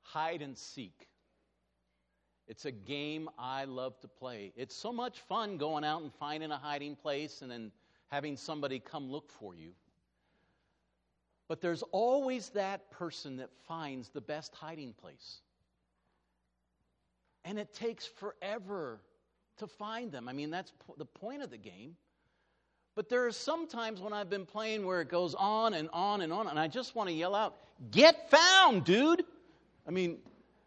hide and seek. It's a game I love to play. It's so much fun going out and finding a hiding place and then having somebody come look for you. But there's always that person that finds the best hiding place. And it takes forever to find them. I mean, that's the point of the game. But there are some times when I've been playing where it goes on and on and on, and I just want to yell out, "Get found, dude!" I mean,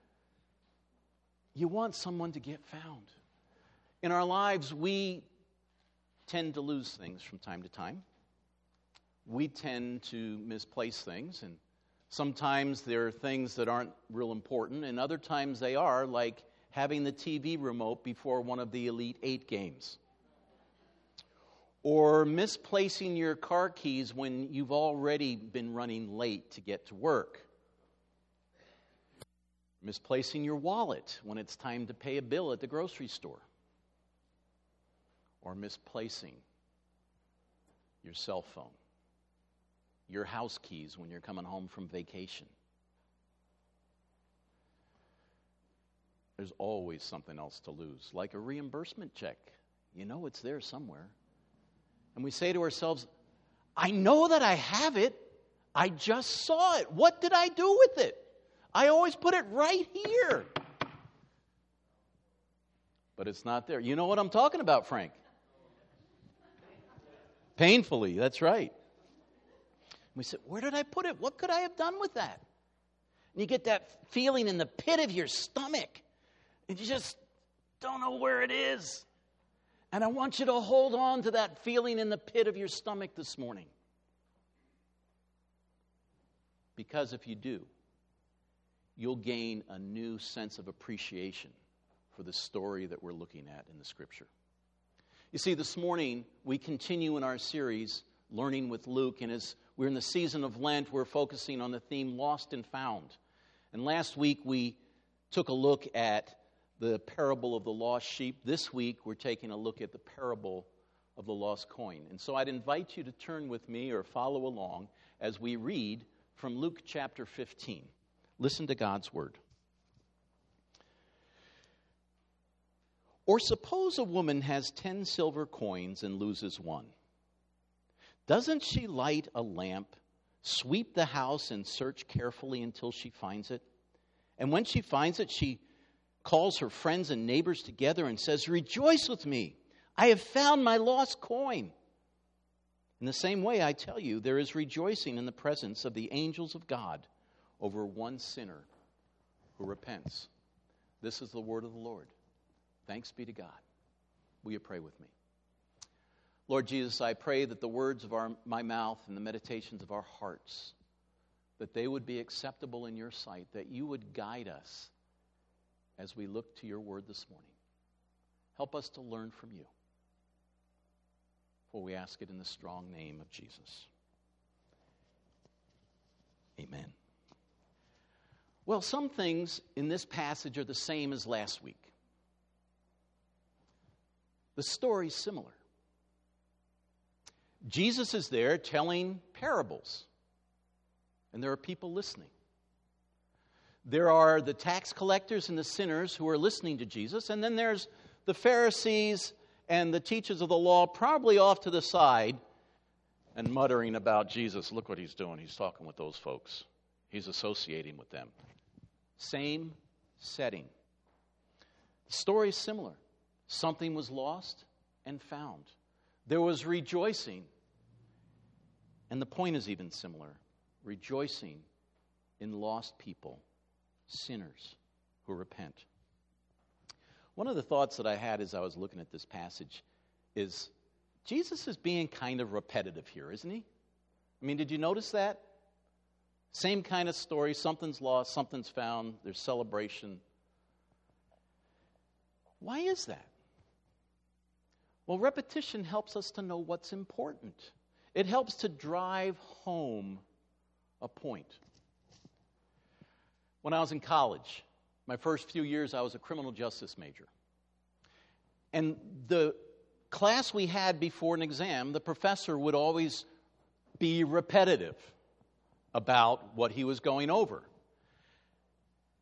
you want someone to get found. In our lives, we tend to lose things from time to time. We tend to misplace things, and sometimes there are things that aren't real important, and other times they are, like having the TV remote before one of the Elite Eight games. Or misplacing your car keys when you've already been running late to get to work. Misplacing your wallet when it's time to pay a bill at the grocery store. Or misplacing your cell phone. Your house keys when you're coming home from vacation. There's always something else to lose, like a reimbursement check. You know it's there somewhere. And we say to ourselves, I know that I have it. I just saw it. What did I do with it? I always put it right here. But it's not there. You know what I'm talking about, Frank? Painfully, that's right. We said, where did I put it? What could I have done with that? And you get that feeling in the pit of your stomach. And you just don't know where it is. And I want you to hold on to that feeling in the pit of your stomach this morning. Because if you do, you'll gain a new sense of appreciation for the story that we're looking at in the Scripture. You see, this morning, we continue in our series, Learning with Luke, and as we're in the season of Lent, we're focusing on the theme Lost and Found. And last week, we took a look at the parable of the lost sheep. This week, we're taking a look at the parable of the lost coin. And so I'd invite you to turn with me or follow along as we read from Luke chapter 15. Listen to God's word. Or suppose a woman has 10 silver coins and loses one. Doesn't she light a lamp, sweep the house, and search carefully until she finds it? And when she finds it, she calls her friends and neighbors together and says, "Rejoice with me, I have found my lost coin." In the same way, I tell you, there is rejoicing in the presence of the angels of God over one sinner who repents. This is the word of the Lord. Thanks be to God. Will you pray with me? Lord Jesus, I pray that the words of my mouth and the meditations of our hearts, that they would be acceptable in your sight, that you would guide us as we look to your word this morning. Help us to learn from you. For we ask it in the strong name of Jesus. Amen. Well, some things in this passage are the same as last week. The story's similar. Jesus is there telling parables, and there are people listening. There are the tax collectors and the sinners who are listening to Jesus, and then there's the Pharisees and the teachers of the law probably off to the side and muttering about Jesus. Look what he's doing. He's talking with those folks. He's associating with them. Same setting. The story is similar. Something was lost and found. There was rejoicing. And the point is even similar. Rejoicing in lost people, sinners who repent. One of the thoughts that I had as I was looking at this passage is Jesus is being kind of repetitive here, isn't he? I mean, did you notice that? Same kind of story. Something's lost, something's found. There's celebration. Why is that? Well, repetition helps us to know what's important. It helps to drive home a point. When I was in college, my first few years, I was a criminal justice major. And the class we had before an exam, the professor would always be repetitive about what he was going over.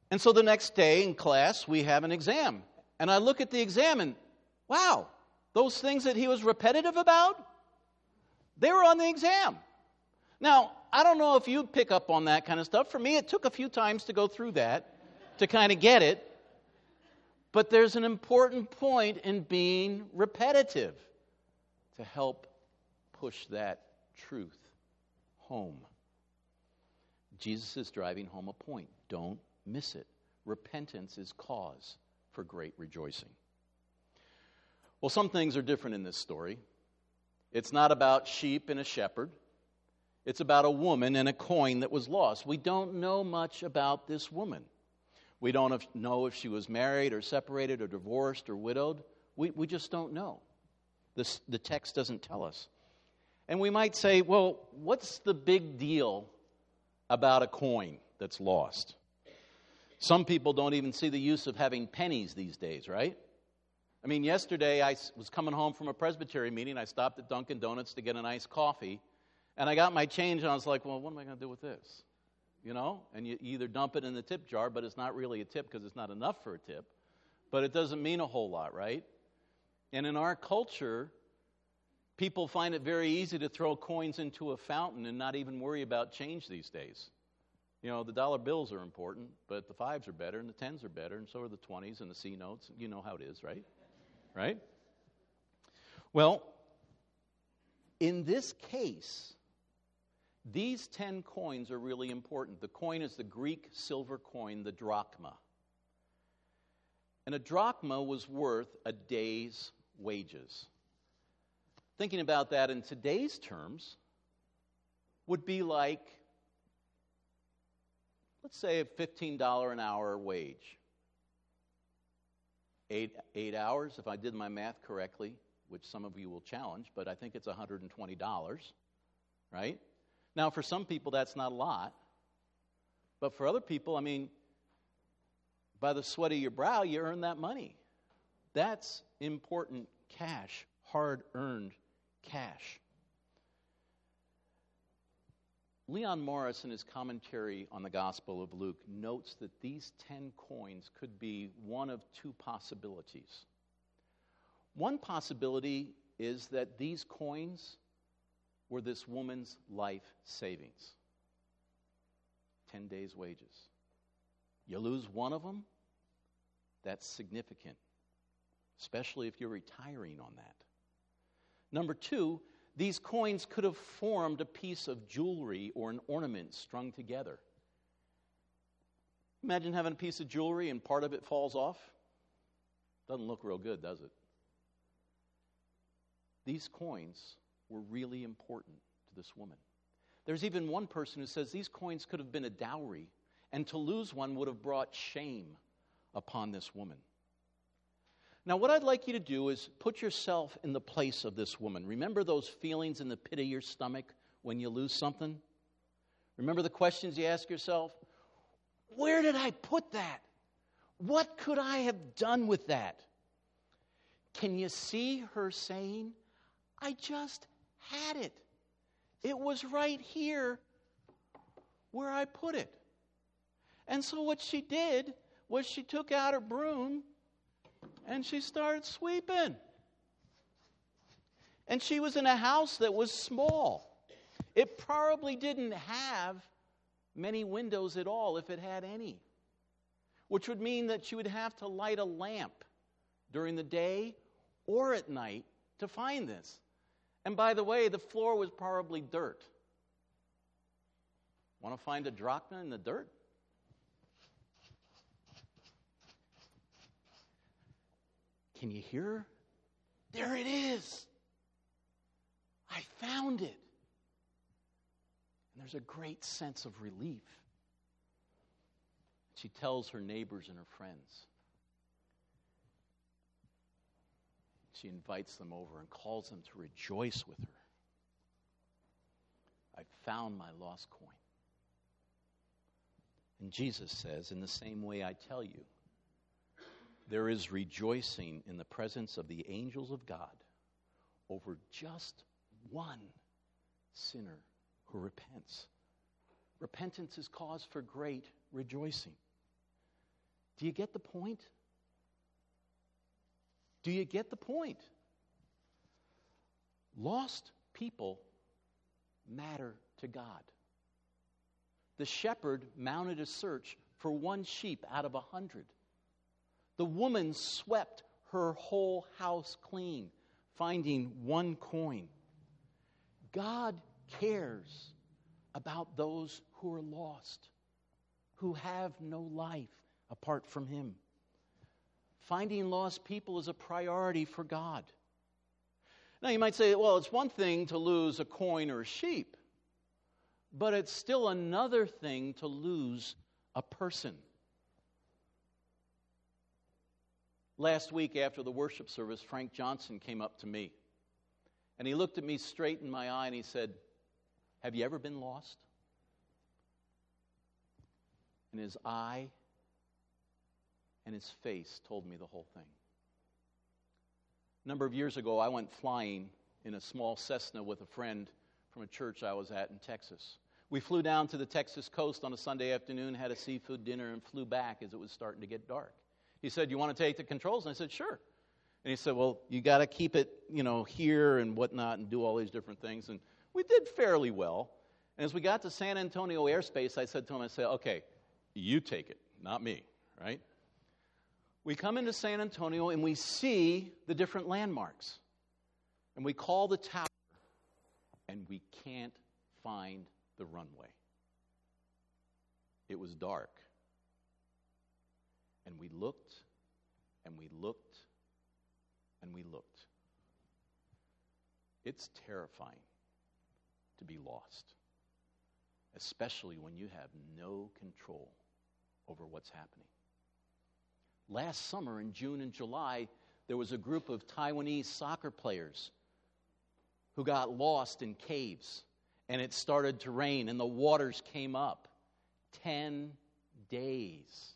And so the next day in class, we have an exam. And I look at the exam and, wow, those things that he was repetitive about, they were on the exam. Now, I don't know if you pick up on that kind of stuff. For me, it took a few times to go through that to kind of get it. But there's an important point in being repetitive to help push that truth home. Jesus is driving home a point. Don't miss it. Repentance is cause for great rejoicing. Well, some things are different in this story. It's not about sheep and a shepherd. It's about a woman and a coin that was lost. We don't know much about this woman. We don't know if she was married or separated or divorced or widowed. We just don't know. The text doesn't tell us. And we might say, well, what's the big deal about a coin that's lost? Some people don't even see the use of having pennies these days, right? I mean, yesterday I was coming home from a Presbytery meeting. I stopped at Dunkin' Donuts to get an iced coffee. And I got my change, and I was like, well, what am I going to do with this? You know? And you either dump it in the tip jar, but it's not really a tip because it's not enough for a tip. But it doesn't mean a whole lot, right? And in our culture, people find it very easy to throw coins into a fountain and not even worry about change these days. You know, the dollar bills are important, but the 5s are better, and the 10s are better, and so are the 20s and the C notes. You know how it is, right? Right? Well, in this case, these 10 coins are really important. The coin is the Greek silver coin, the drachma. And a drachma was worth a day's wages. Thinking about that in today's terms would be like, let's say, a $15 an hour wage. 8 hours, if I did my math correctly, which some of you will challenge, but I think it's $120, right? Now, for some people, that's not a lot. But for other people, I mean, by the sweat of your brow, you earn that money. That's important cash, hard-earned cash. Leon Morris, in his commentary on the Gospel of Luke, notes that these 10 coins could be one of two possibilities. One possibility is that these coins were this woman's life savings. 10 days' wages. You lose one of them, that's significant, especially if you're retiring on that. Number two, these coins could have formed a piece of jewelry or an ornament strung together. Imagine having a piece of jewelry and part of it falls off. Doesn't look real good, does it? These coins were really important to this woman. There's even one person who says these coins could have been a dowry, and to lose one would have brought shame upon this woman. Now, what I'd like you to do is put yourself in the place of this woman. Remember those feelings in the pit of your stomach when you lose something? Remember the questions you ask yourself? Where did I put that? What could I have done with that? Can you see her saying, I just had it. It was right here where I put it. And so what she did was she took out her broom and she started sweeping. And she was in a house that was small. It probably didn't have many windows at all, if it had any. Which would mean that she would have to light a lamp during the day or at night to find this. And by the way, the floor was probably dirt. Want to find a drachma in the dirt? Can you hear her? There it is. I found it. And there's a great sense of relief. She tells her neighbors and her friends. She invites them over and calls them to rejoice with her. I found my lost coin. And Jesus says, in the same way I tell you, there is rejoicing in the presence of the angels of God over just one sinner who repents. Repentance is cause for great rejoicing. Do you get the point? Do you get the point? Lost people matter to God. The shepherd mounted a search for one sheep out of 100. The woman swept her whole house clean, finding one coin. God cares about those who are lost, who have no life apart from Him. Finding lost people is a priority for God. Now you might say, well, it's one thing to lose a coin or a sheep, but it's still another thing to lose a person. Last week after the worship service, Frank Johnson came up to me, and he looked at me straight in my eye and he said, "Have you ever been lost?" And his eye and his face told me the whole thing. A number of years ago, I went flying in a small Cessna with a friend from a church I was at in Texas. We flew down to the Texas coast on a Sunday afternoon, had a seafood dinner, and flew back as it was starting to get dark. He said, "You want to take the controls?" And I said, "Sure." And he said, "Well, you got to keep it, here and whatnot and do all these different things." And we did fairly well. And as we got to San Antonio airspace, I said to him, "Okay, you take it, not me," right? We come into San Antonio and we see the different landmarks. And we call the tower, and we can't find the runway. It was dark. And we looked, and we looked, and we looked. It's terrifying to be lost, especially when you have no control over what's happening. Last summer, in June and July, there was a group of Taiwanese soccer players who got lost in caves, and it started to rain, and the waters came up. 10 days.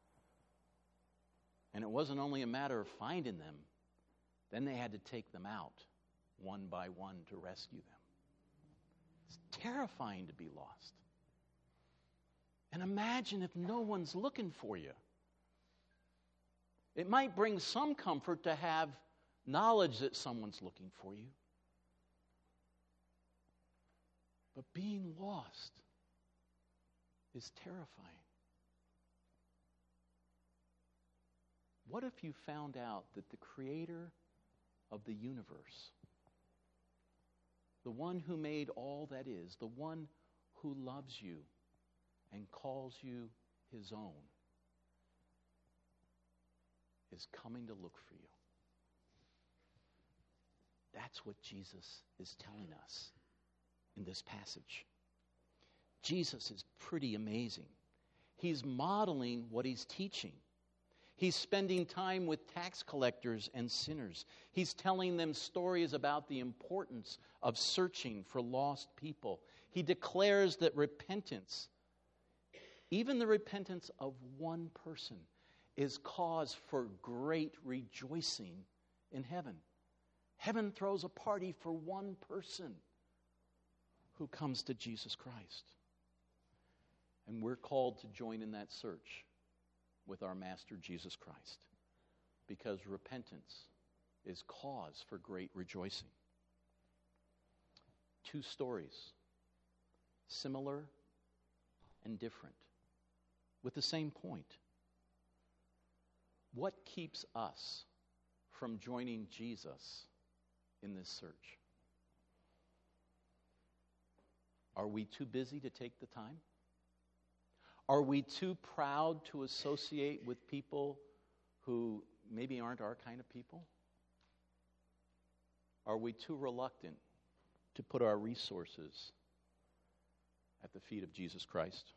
And it wasn't only a matter of finding them. Then they had to take them out one by one to rescue them. It's terrifying to be lost. And imagine if no one's looking for you. It might bring some comfort to have knowledge that someone's looking for you. But being lost is terrifying. What if you found out that the creator of the universe, the one who made all that is, the one who loves you and calls you His own, is coming to look for you? That's what Jesus is telling us in this passage. Jesus is pretty amazing. He's modeling what He's teaching. He's spending time with tax collectors and sinners. He's telling them stories about the importance of searching for lost people. He declares that repentance, even the repentance of one person, is cause for great rejoicing in heaven. Heaven throws a party for one person who comes to Jesus Christ. And we're called to join in that search with our Master Jesus Christ, because repentance is cause for great rejoicing. Two stories, similar and different, with the same point. What keeps us from joining Jesus in this search? Are we too busy to take the time? Are we too proud to associate with people who maybe aren't our kind of people? Are we too reluctant to put our resources at the feet of Jesus Christ?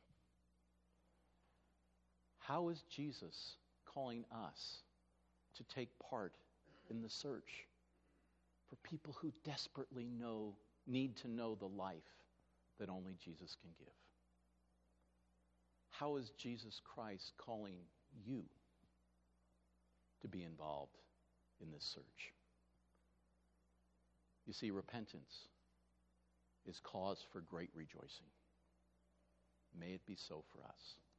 How is Jesus calling us to take part in the search for people who desperately need to know the life that only Jesus can give? How is Jesus Christ calling you to be involved in this search? You see, repentance is cause for great rejoicing. May it be so for us.